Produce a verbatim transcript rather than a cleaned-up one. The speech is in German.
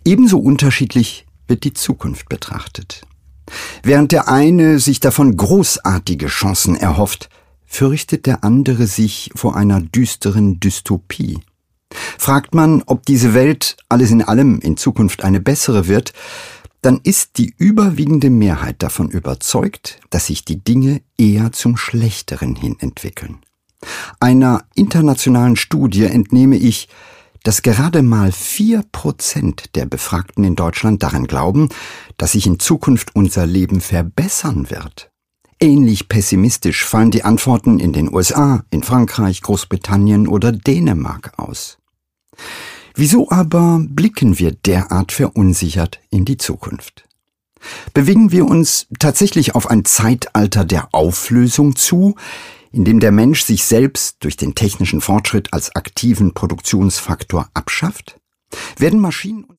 Ebenso unterschiedlich wird die Zukunft betrachtet. Während der eine sich davon großartige Chancen erhofft, fürchtet der andere sich vor einer düsteren Dystopie. Fragt man, ob diese Welt alles in allem in Zukunft eine bessere wird, dann ist die überwiegende Mehrheit davon überzeugt, dass sich die Dinge eher zum Schlechteren hin entwickeln. Einer internationalen Studie entnehme ich, dass gerade mal vier Prozent der Befragten in Deutschland daran glauben, dass sich in Zukunft unser Leben verbessern wird. Ähnlich pessimistisch fallen die Antworten in den U S A, in Frankreich, Großbritannien oder Dänemark aus. Wieso aber blicken wir derart verunsichert in die Zukunft? Bewegen wir uns tatsächlich auf ein Zeitalter der Auflösung zu, in dem der Mensch sich selbst durch den technischen Fortschritt als aktiven Produktionsfaktor abschafft? Werden Maschinen